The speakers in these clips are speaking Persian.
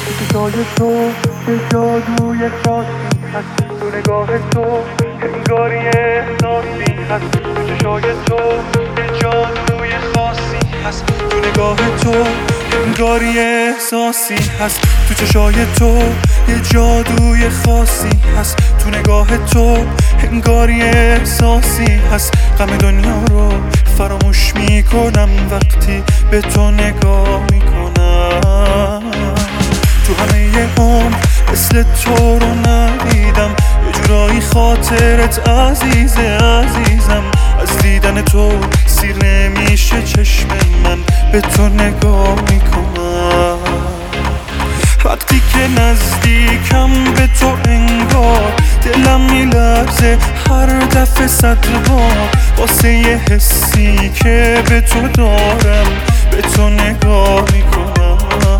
چشای تو یه جادوی خاصی هست، تو نگاه تو انگاری احساسی هست. تو چشای تو یه جادوی خاصی هست، تو نگاه تو انگاری احساسی هست. تو چشای تو یه جادوی خاصی هست، تو نگاه تو انگاری احساسی هست. غم دنیا رو فراموش میکنم وقتی به تو نگاه میکنم. تو همه عمر مثل تو رو ندیدم، یه جورایی خاطرت عزیزم. از دیدن تو سیر نمیشه چشم من، به تو نگاه میکنم. وقتی که نزدیکم به تو انگار دلم میلرزه هر دفعه 100 بار، واسه یه حسی که به تو دارم به تو نگاه میکنم.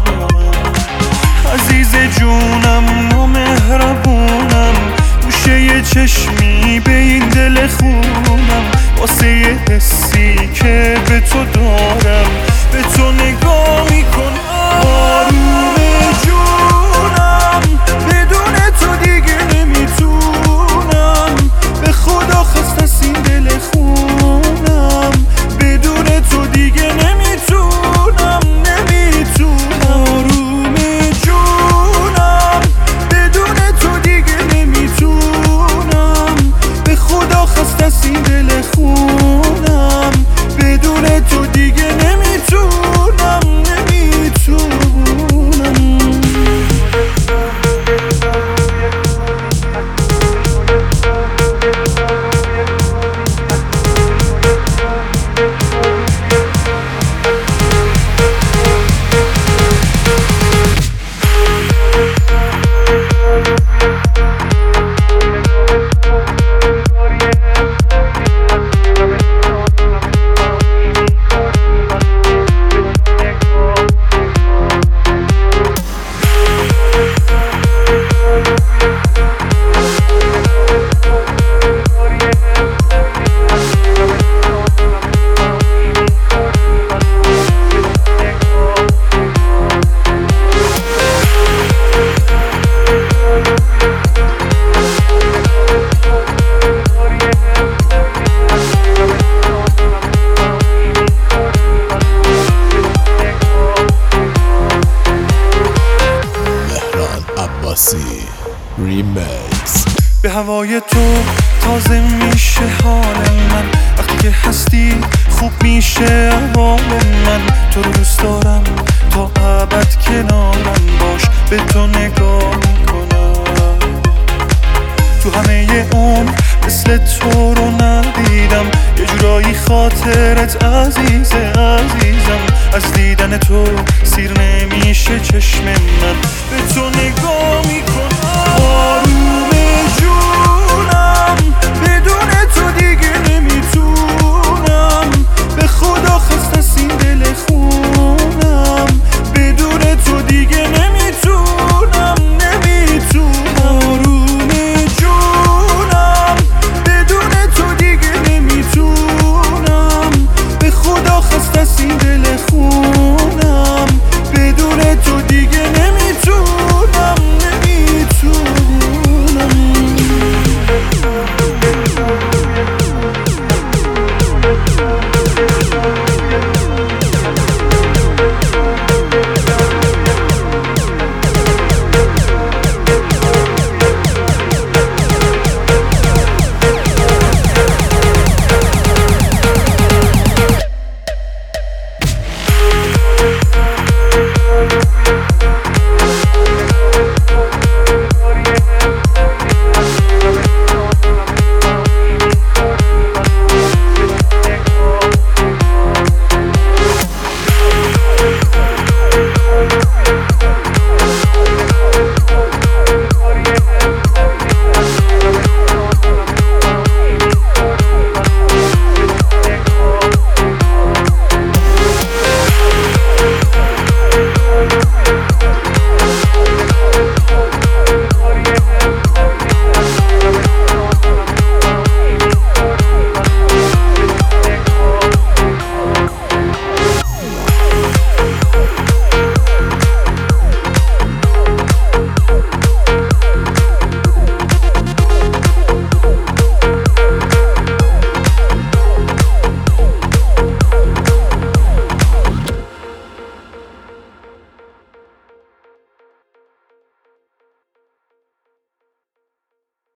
عزیز جونم نامهربونم، گوشه یه چشمی به این دل خونم، واسه یه حسی که به تو دارم به تو نگاه میکنم. آروم جونم بدون تو دیگه نمیتونم، به خدا خواست از این دل خونم، بدون تو دیگه نمیتونم. آروم جونم بدون تو دیگه نمیتونم، به خدا خواست از این دل خونم، بدون تو دیگه نمیتونم. ریمیکس. به هوای تو تازه میشه حال من، وقتی که هستی خوب میشه احوال من. تو رو دوست دارم تا ابد کنارم باش، به تو نگاه میکنم. تو همه عمر مثل تو رو ندیدم، یه جورایی خاطرت عزیزم. از دیدن تو سیر نمیشه چشم من، به تو نگاه میکنم.